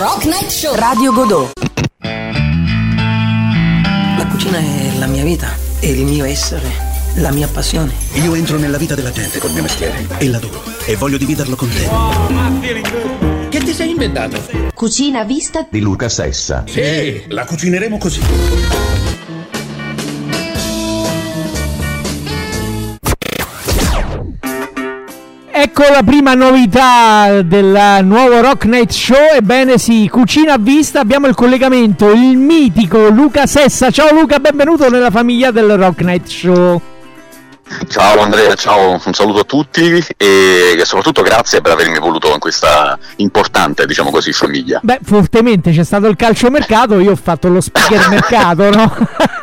Rock Night Show. Radio Godot. La cucina è la mia vita, è il mio essere, la mia passione. Io entro nella vita della gente col mio mestiere e l'adoro e voglio dividerlo con te. Che ti sei inventato? Cucina Vista di Luca Sessa. Sì, la cucineremo così. Ecco la prima novità del nuovo Rock Night Show. Ebbene sì, Cucina a Vista, abbiamo il collegamento, il mitico Luca Sessa. Ciao Luca, benvenuto nella famiglia del Rock Night Show. Ciao Andrea, ciao, un saluto a tutti e soprattutto grazie per avermi voluto in questa importante, diciamo così, famiglia. Beh, fortemente c'è stato il calciomercato, io ho fatto lo speaker mercato, no?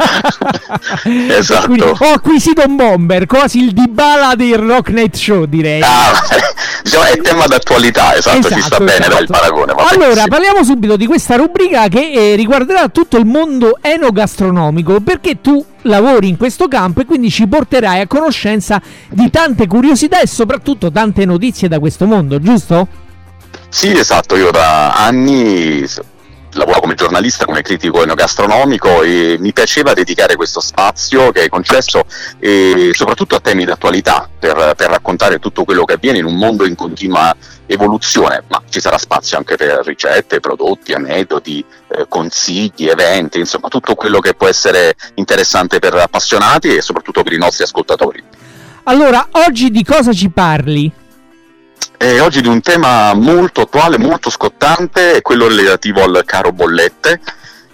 Esatto. Quindi ho acquisito un bomber, quasi il Dybala del Rock Night Show, direi. Diciamo, è tema d'attualità, esatto, ci sta bene dal paragone. Allora, parliamo subito di questa rubrica che riguarderà tutto il mondo enogastronomico, perché tu lavori in questo campo e quindi ci porterai a conoscenza di tante curiosità e soprattutto tante notizie da questo mondo, giusto? Sì, esatto, io da anni lavoro come giornalista, come critico enogastronomico e mi piaceva dedicare questo spazio che hai concesso e soprattutto a temi d'attualità per raccontare tutto quello che avviene in un mondo in continua evoluzione, ma ci sarà spazio anche per ricette, prodotti, aneddoti, consigli, eventi, insomma tutto quello che può essere interessante per appassionati e soprattutto per i nostri ascoltatori. Allora, oggi di cosa ci parli? Oggi di un tema molto attuale, molto scottante, è quello relativo al caro bollette,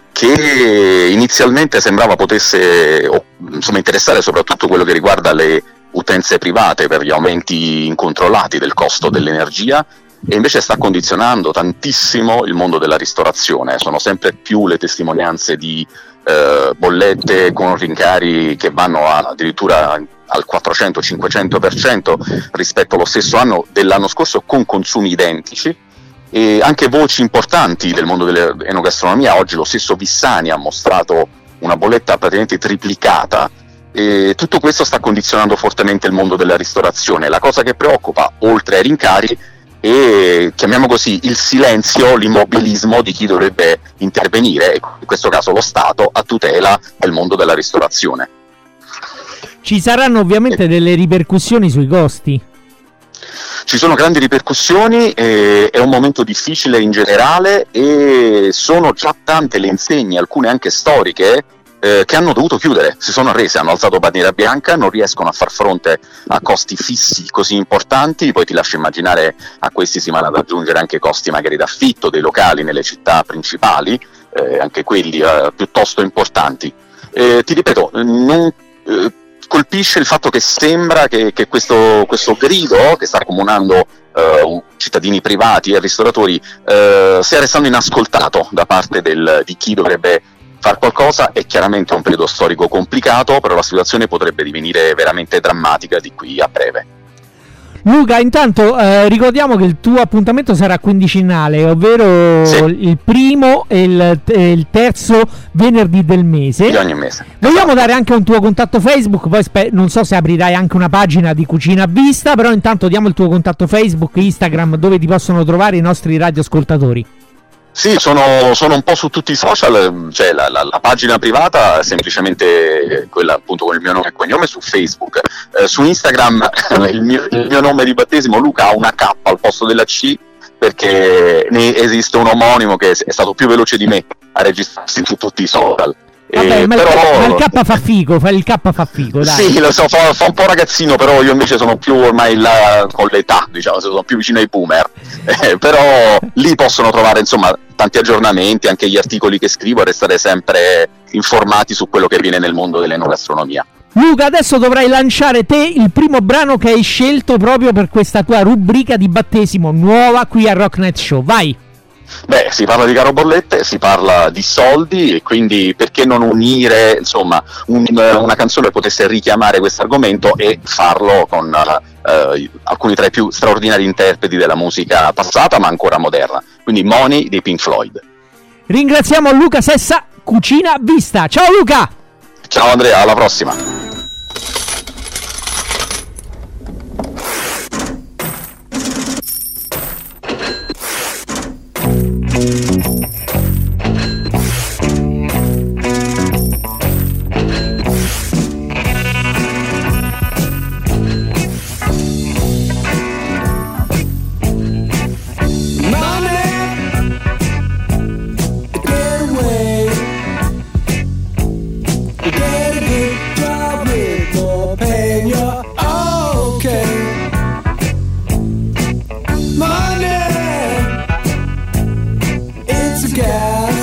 che inizialmente sembrava potesse interessare soprattutto quello che riguarda le utenze private per gli aumenti incontrollati del costo dell'energia, e invece sta condizionando tantissimo il mondo della ristorazione. Sono sempre più le testimonianze di bollette con rincari che vanno addirittura al 400-500% rispetto allo stesso anno dell'anno scorso, con consumi identici, e anche voci importanti del mondo dell'enogastronomia. Oggi lo stesso Vissani ha mostrato una bolletta praticamente triplicata, e tutto questo sta condizionando fortemente il mondo della ristorazione. La cosa che preoccupa, oltre ai rincari, e chiamiamo così il silenzio, l'immobilismo di chi dovrebbe intervenire, in questo caso lo Stato, a tutela del mondo della ristorazione. Ci saranno ovviamente delle ripercussioni sui costi. Ci sono grandi ripercussioni, è un momento difficile in generale e sono già tante le insegne, alcune anche storiche, che hanno dovuto chiudere, si sono arrese, hanno alzato bandiera bianca, non riescono a far fronte a costi fissi così importanti. Poi ti lascio immaginare, a questi si vanno ad aggiungere anche costi magari d'affitto dei locali nelle città principali, anche quelli piuttosto importanti. Ti ripeto, non colpisce il fatto che sembra che questo grido che sta accomunando cittadini privati e ristoratori stia restando inascoltato da parte di chi dovrebbe far qualcosa. È chiaramente un periodo storico complicato, però la situazione potrebbe divenire veramente drammatica di qui a breve. Luca, intanto ricordiamo che il tuo appuntamento sarà quindicinale, ovvero sì, il primo e il terzo venerdì del mese. Di ogni mese. Vogliamo dare anche un tuo contatto Facebook, poi non so se aprirai anche una pagina di Cucina a Vista, però intanto diamo il tuo contatto Facebook, Instagram, dove ti possono trovare i nostri radioascoltatori. Sì, sono un po' su tutti i social, cioè la pagina privata è semplicemente quella appunto con il mio nome e cognome su Facebook. Su Instagram il mio nome di battesimo, Luca, ha una K al posto della C, perché ne esiste un omonimo che è stato più veloce di me a registrarsi su tutti i social. Vabbè, ma il K fa figo, dai. Sì, lo so, fa un po' ragazzino, però io invece sono più ormai là con l'età, diciamo, sono più vicino ai boomer, però lì possono trovare insomma tanti aggiornamenti, anche gli articoli che scrivo, e restare sempre informati su quello che avviene nel mondo dell'enogastronomia. Luca, adesso dovrai lanciare te il primo brano che hai scelto proprio per questa tua rubrica di battesimo nuova qui a Rock Night Show, vai! Beh, si parla di caro bollette, si parla di soldi, e quindi perché non unire insomma una canzone che potesse richiamare questo argomento e farlo con alcuni tra i più straordinari interpreti della musica passata ma ancora moderna, quindi Money dei Pink Floyd. Ringraziamo Luca Sessa, Cucina Vista. Ciao Luca! Ciao Andrea, alla prossima! gas.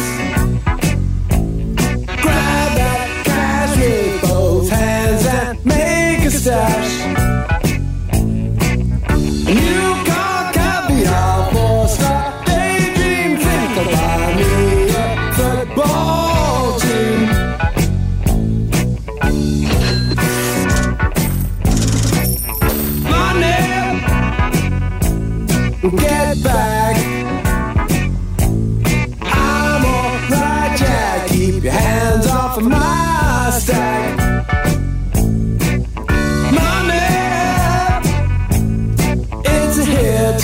Grab that cash with both hands and make a stash. You can't caviar for start daydream. Think about me, a football team. Money, get back. I'm alright, Jack. Keep your hands off of my stack. Money, it's a hit.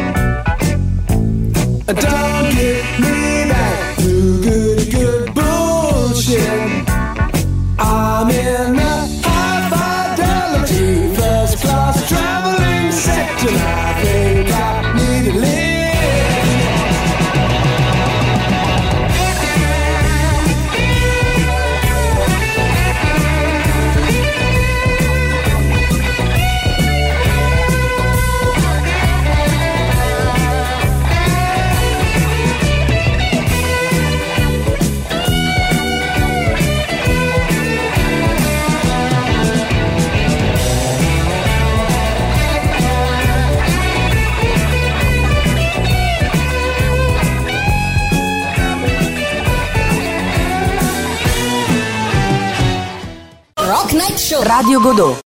Don't get me back to good bullshit. I'm in a high fidelity first class traveling section. I think I need to live. Rock Night Show Radio Godot.